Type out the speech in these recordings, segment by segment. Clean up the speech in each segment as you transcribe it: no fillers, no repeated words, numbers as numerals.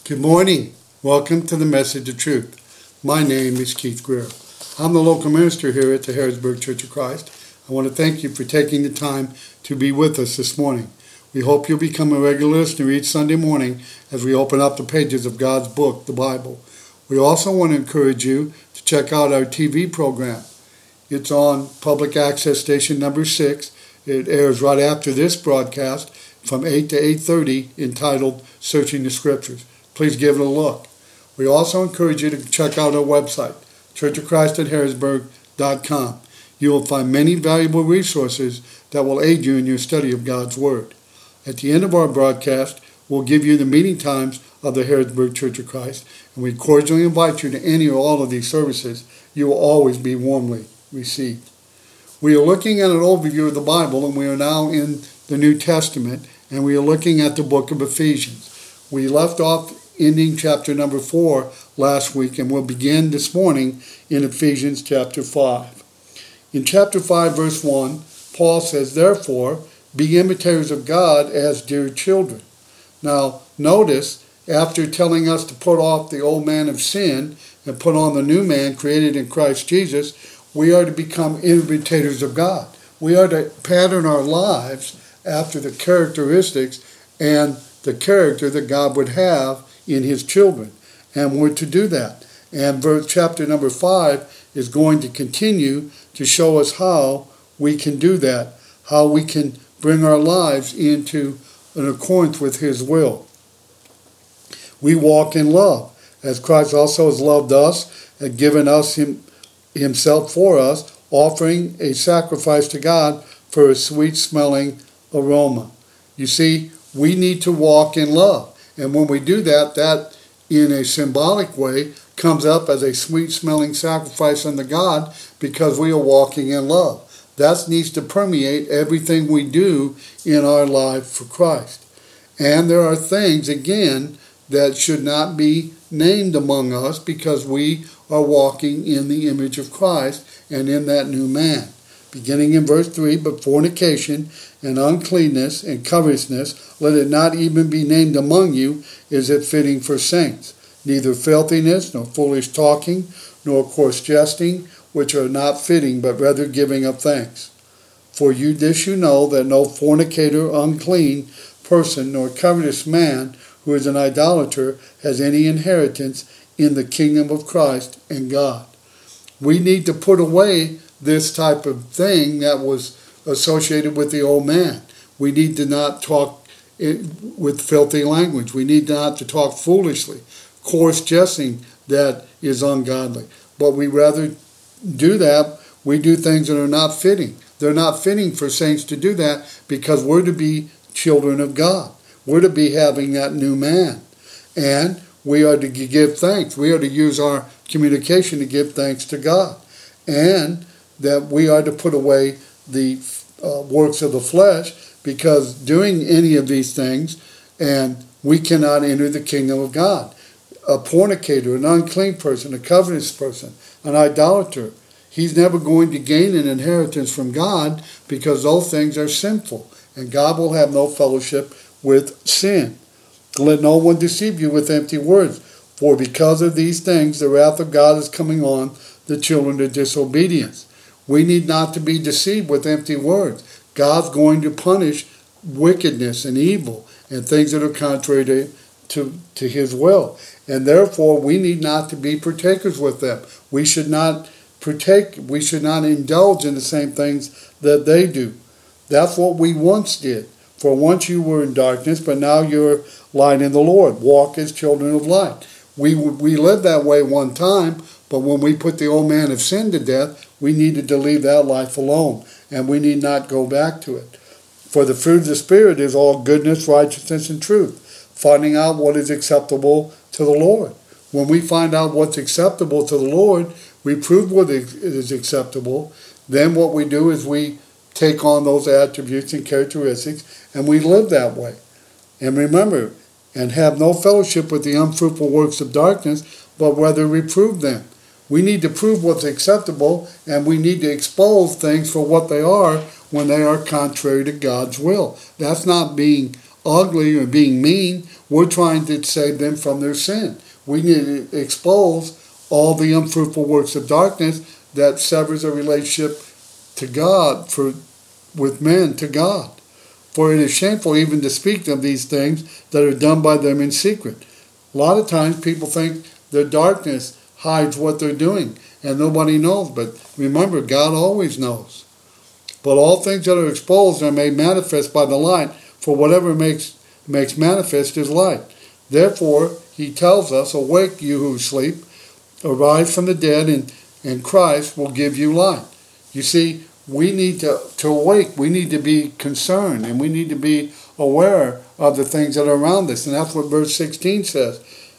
Good morning. Welcome to the Message of Truth. My name is Keith Greer. I'm the local minister here at the Harrisburg Church of Christ. I want to thank you for taking the time to be with us this morning. We hope you'll become a regular listener each Sunday morning as we open up the pages of God's book, the Bible. We also want to encourage you to check out our TV program. It's on public access station number 6. It airs right after this broadcast from 8 to 8:30, entitled Searching the Scriptures. Please give it a look. We also encourage you to check out our website, churchofchristinharrisburg.com. You will find many valuable resources that will aid you in your study of God's Word. At the end of our broadcast, we'll give you the meeting times of the Harrisburg Church of Christ, and we cordially invite you to any or all of these services. You will always be warmly received. We are looking at an overview of the Bible, and we are now in the New Testament, and we are looking at the book of Ephesians. We left off ending chapter number 4 last week, and we'll begin this morning in Ephesians chapter 5. In chapter 5, verse 1, Paul says, "Therefore, be imitators of God as dear children." Now, notice, after telling us to put off the old man of sin and put on the new man created in Christ Jesus, we are to become imitators of God. We are to pattern our lives after the characteristics and the character that God would have in his children. And we're to do that. And chapter number 5 is going to continue to show us how we can do that, how we can bring our lives into an accordance with his will. We walk in love, as Christ also has loved us and given us himself for us, offering a sacrifice to God for a sweet-smelling aroma. You see, we need to walk in love. And when we do that, that in a symbolic way comes up as a sweet-smelling sacrifice unto God because we are walking in love. That needs to permeate everything we do in our life for Christ. And there are things, again, that should not be named among us because we are walking in the image of Christ and in that new man. Beginning in verse 3, "But fornication and uncleanness and covetousness, let it not even be named among you, is it fitting for saints. Neither filthiness, nor foolish talking, nor coarse jesting, which are not fitting, but rather giving of thanks. For this you know, that no fornicator, unclean person, nor covetous man, who is an idolater, has any inheritance in the kingdom of Christ and God." We need to put away this type of thing that was associated with the old man. We need to not talk with filthy language. We need not to talk foolishly, coarse jesting that is ungodly. But we rather do that. We do things that are not fitting. They're not fitting for saints to do that because we're to be children of God. We're to be having that new man. And we are to give thanks. We are to use our communication to give thanks to God. And that we are to put away the works of the flesh, because doing any of these things, and we cannot enter the kingdom of God. A fornicator, an unclean person, a covetous person, an idolater, he's never going to gain an inheritance from God because those things are sinful, and God will have no fellowship with sin. Let no one deceive you with empty words, for because of these things the wrath of God is coming on the children of disobedience. We need not to be deceived with empty words. God's going to punish wickedness and evil and things that are contrary to his will. And therefore, we need not to be partakers with them. We should not partake, we should not indulge in the same things that they do. That's what we once did. For once you were in darkness, but now you're light in the Lord. Walk as children of light. We lived that way one time, but when we put the old man of sin to death, we needed to leave that life alone, and we need not go back to it. For the fruit of the Spirit is all goodness, righteousness, and truth, finding out what is acceptable to the Lord. When we find out what's acceptable to the Lord, we prove what is acceptable. Then what we do is we take on those attributes and characteristics, and we live that way. And remember, and have no fellowship with the unfruitful works of darkness, but rather reprove them. We need to prove what's acceptable, and we need to expose things for what they are when they are contrary to God's will. That's not being ugly or being mean. We're trying to save them from their sin. We need to expose all the unfruitful works of darkness that severs a relationship to God, with men to God. For it is shameful even to speak of these things that are done by them in secret. A lot of times people think their darkness hides what they're doing, and nobody knows. But remember, God always knows. But all things that are exposed are made manifest by the light, for whatever makes manifest is light. Therefore, he tells us, awake, you who sleep, arise from the dead, and Christ will give you light. You see, we need to awake. We need to be concerned, and we need to be aware of the things that are around us. And that's what verse 16 says,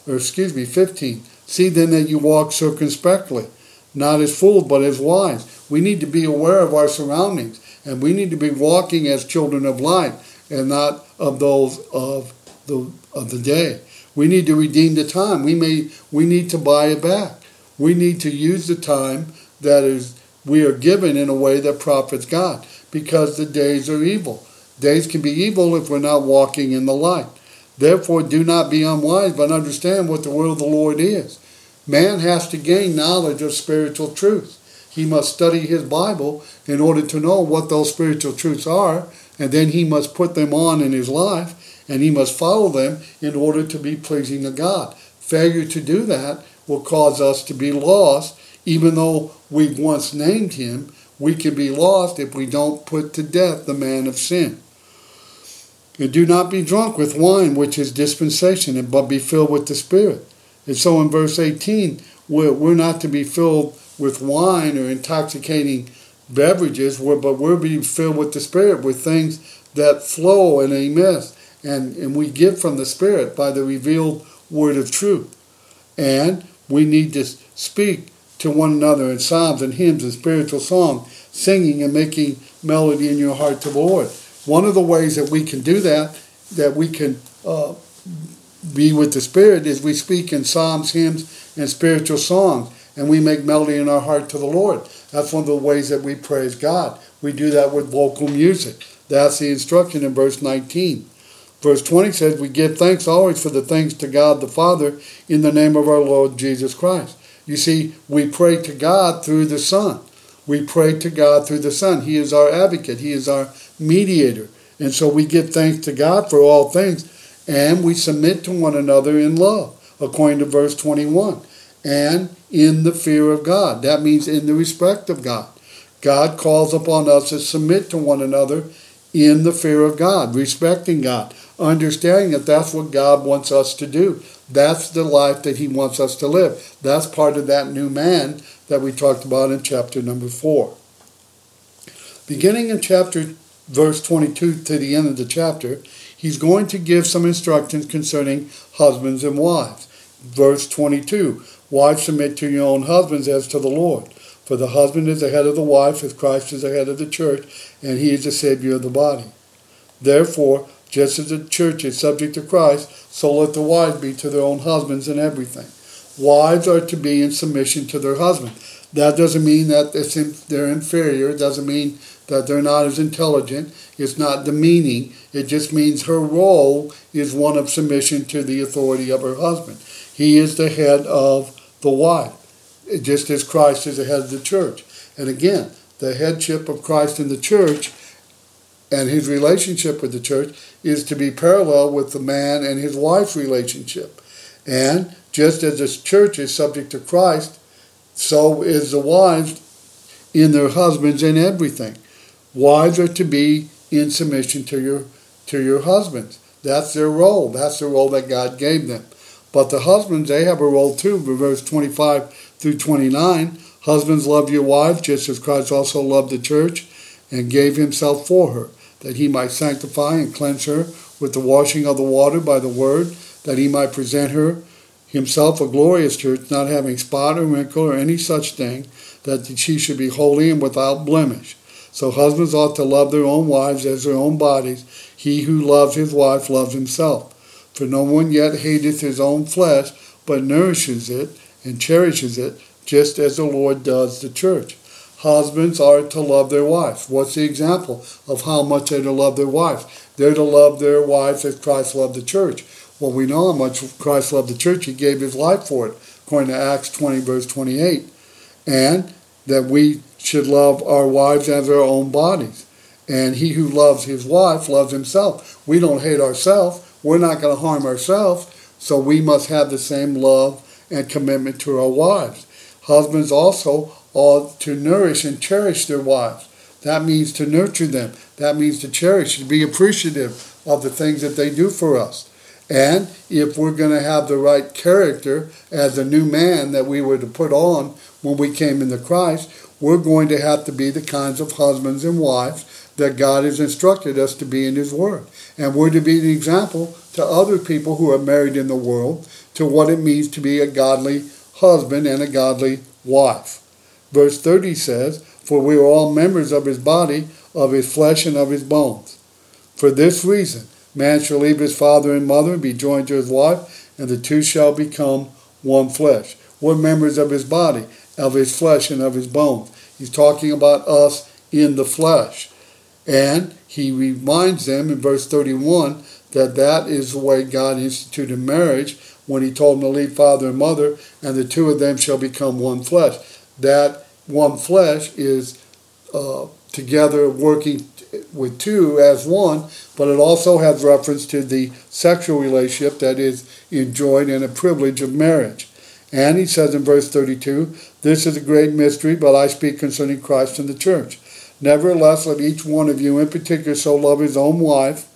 15. See then that you walk circumspectly, not as fools, but as wise. We need to be aware of our surroundings, and we need to be walking as children of light, and not of those of the day. We need to redeem the time. We need to buy it back. We need to use the time we are given in a way that profits God, because the days are evil. Days can be evil if we're not walking in the light. Therefore, do not be unwise, but understand what the word of the Lord is. Man has to gain knowledge of spiritual truth. He must study his Bible in order to know what those spiritual truths are, and then he must put them on in his life, and he must follow them in order to be pleasing to God. Failure to do that will cause us to be lost. Even though we've once named him, we can be lost if we don't put to death the man of sin. And do not be drunk with wine, which is dispensation, but be filled with the Spirit. And so in verse 18, we're not to be filled with wine or intoxicating beverages, but we're being filled with the Spirit, with things that flow in a mist. And we get from the Spirit by the revealed word of truth. And we need to speak to one another in psalms and hymns and spiritual songs, singing and making melody in your heart to the Lord. One of the ways that we can do that we can be with the Spirit, is we speak in psalms, hymns, and spiritual songs, and we make melody in our heart to the Lord. That's one of the ways that we praise God. We do that with vocal music. That's the instruction in verse 19. Verse 20 says, we give thanks always for the things to God the Father in the name of our Lord Jesus Christ. You see, we pray to God through the Son. We pray to God through the Son. He is our advocate. He is our mediator. And so we give thanks to God for all things, and we submit to one another in love, according to verse 21. And in the fear of God. That means in the respect of God. God calls upon us to submit to one another in the fear of God, respecting God, understanding that that's what God wants us to do. That's the life that he wants us to live. That's part of that new man that we talked about in chapter number 4. Beginning in verse 22 to the end of the chapter, he's going to give some instructions concerning husbands and wives. Verse 22, wives, submit to your own husbands as to the Lord. For the husband is the head of the wife, as Christ is the head of the church, and he is the Savior of the body. Therefore, just as the church is subject to Christ, so let the wives be to their own husbands in everything. Wives are to be in submission to their husband. That doesn't mean that they're inferior. It doesn't mean that they're not as intelligent. It's not demeaning. It just means her role is one of submission to the authority of her husband. He is the head of the wife, just as Christ is the head of the church. And again, the headship of Christ in the church and his relationship with the church is to be parallel with the man and his wife's relationship. And just as the church is subject to Christ, so is the wives in their husbands in everything. Wives are to be in submission to your husbands. That's their role. That's the role that God gave them. But the husbands, they have a role too. Verse 25 through 29, husbands, love your wives, just as Christ also loved the church and gave himself for her, that he might sanctify and cleanse her with the washing of the water by the word, that he might present her himself a glorious church, not having spot or wrinkle or any such thing, that she should be holy and without blemish. So husbands ought to love their own wives as their own bodies. He who loves his wife loves himself. For no one yet hateth his own flesh, but nourishes it and cherishes it, just as the Lord does the church. Husbands are to love their wives. What's the example of how much they're to love their wives? They're to love their wives as Christ loved the church. Well, we know how much Christ loved the church. He gave his life for it, according to Acts 20, verse 28. And that we should love our wives as our own bodies. And he who loves his wife loves himself. We don't hate ourselves. We're not going to harm ourselves. So we must have the same love and commitment to our wives. Husbands also ought to nourish and cherish their wives. That means to nurture them. That means to cherish, to be appreciative of the things that they do for us. And if we're going to have the right character as a new man that we were to put on when we came into Christ, we're going to have to be the kinds of husbands and wives that God has instructed us to be in his word. And we're to be an example to other people who are married in the world to what it means to be a godly husband and a godly wife. Verse 30 says, "For we are all members of his body, of his flesh and of his bones. For this reason, man shall leave his father and mother and be joined to his wife, and the two shall become one flesh." We're members of his body, of his flesh and of his bones. He's talking about us in the flesh. And he reminds them in verse 31 that that is the way God instituted marriage when he told them to leave father and mother, and the two of them shall become one flesh. That one flesh is together working with two as one, but it also has reference to the sexual relationship that is enjoyed in a privilege of marriage. And he says in verse 32, "This is a great mystery, but I speak concerning Christ and the church. Nevertheless, let each one of you in particular so love his own wife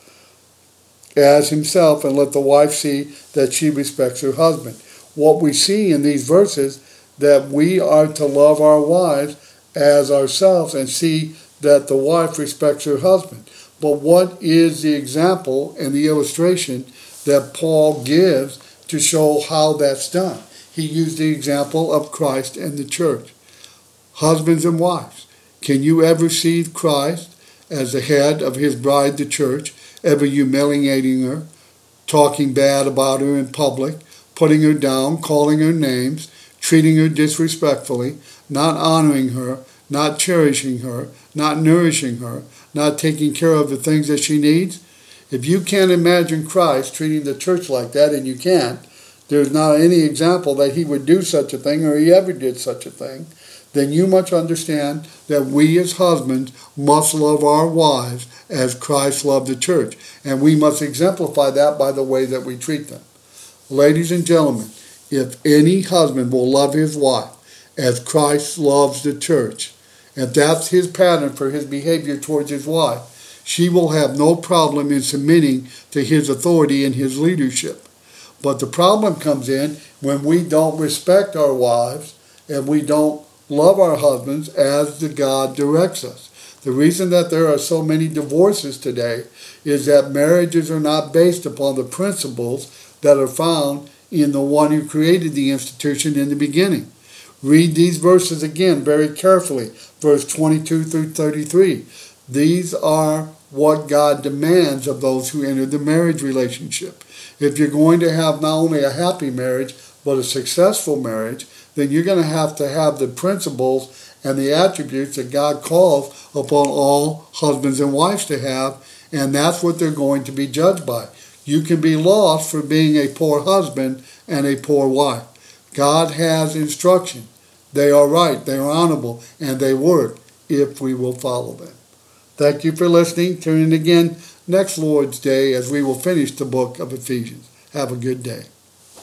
as himself, and let the wife see that she respects her husband." What we see in these verses, that we are to love our wives as ourselves and see that the wife respects her husband. But what is the example and the illustration that Paul gives to show how that's done? He used the example of Christ and the church. Husbands and wives, can you ever see Christ as the head of his bride, the church, ever humiliating her, talking bad about her in public, putting her down, calling her names, treating her disrespectfully, not honoring her, not cherishing her, not nourishing her, not taking care of the things that she needs? If you can't imagine Christ treating the church like that, and you can't, there's not any example that he would do such a thing or he ever did such a thing, then you must understand that we as husbands must love our wives as Christ loved the church. And we must exemplify that by the way that we treat them. Ladies and gentlemen, if any husband will love his wife as Christ loves the church, if that's his pattern for his behavior towards his wife, she will have no problem in submitting to his authority and his leadership. But the problem comes in when we don't respect our wives and we don't love our husbands as the God directs us. The reason that there are so many divorces today is that marriages are not based upon the principles that are found in the one who created the institution in the beginning. Read these verses again very carefully, verse 22 through 33. These are what God demands of those who enter the marriage relationship. If you're going to have not only a happy marriage, but a successful marriage, then you're going to have the principles and the attributes that God calls upon all husbands and wives to have, and that's what they're going to be judged by. You can be lost for being a poor husband and a poor wife. God has instruction. They are right, they are honorable, and they work if we will follow them. Thank you for listening. Tune in again next Lord's Day as we will finish the book of Ephesians. Have a good day.